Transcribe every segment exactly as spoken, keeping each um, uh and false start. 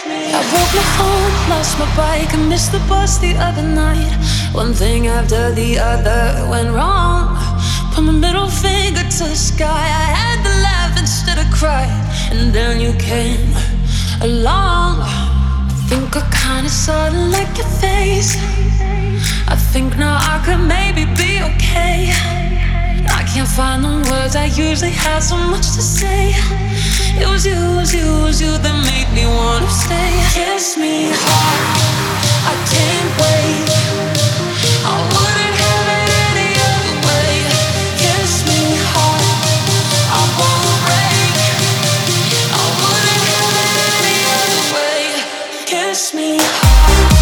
I broke my phone, lost my bike, I missed the bus the other night. One thing after the other went wrong. Put my middle finger to the sky. I had to laugh instead of cry. And then you came along. Think I kinda sorta like your face. I think now I could maybe be okay. I can't find the words, I usually have so much to say. It was you, it was you, it was you that made me wanna stay. Kiss me hard, I can't wait. I wouldn't have it any other way. Kiss me hard, I won't break. I wouldn't have it any other way. Kiss me hard.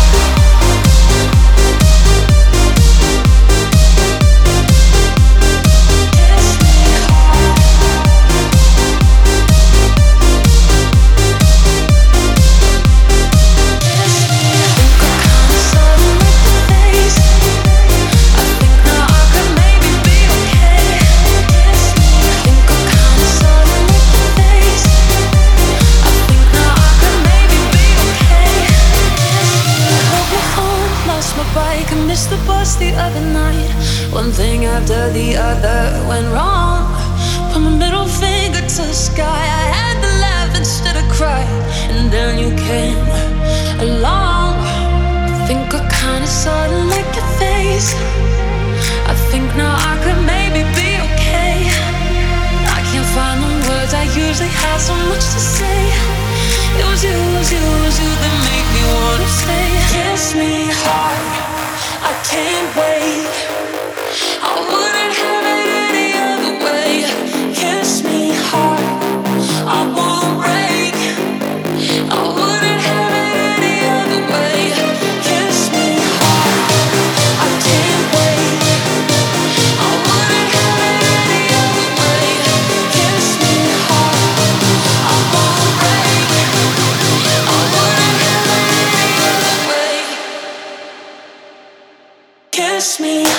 The bus the other night. One thing after the other went wrong. Put my middle finger to the sky. I had to laugh instead of cry. And then you came along. Think I kinda sorta like your face. I think now I could maybe be okay. I can't find the words, I usually have so much to say. It was you, it was you, it was you that made me wanna stay. Kiss me hard, I can't wait. I wouldn't have it any other way. Kiss me hard, I won't break. I wouldn't have it any other way. Kiss me hard, I can't wait. I wouldn't have it any other way. Kiss me hard, I won't break. I wouldn't have it any other way. Kiss me.